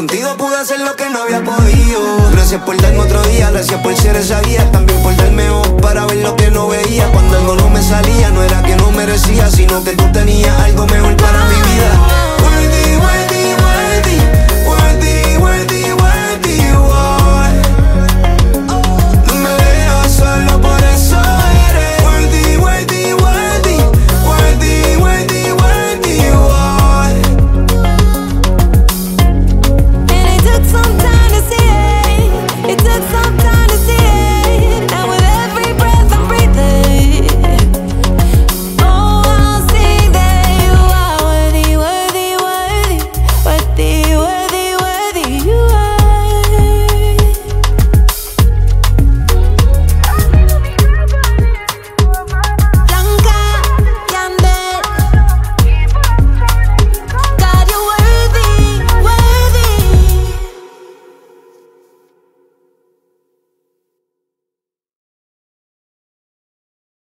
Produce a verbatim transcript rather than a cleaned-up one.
Contigo pude hacer lo que no había podido. Gracias por darme otro día, gracias por ser esa guía. También por darme ojos para ver lo que no veía. Cuando algo no me salía, no era que no merecía, sino que tú tenías algo mejor para mi vida.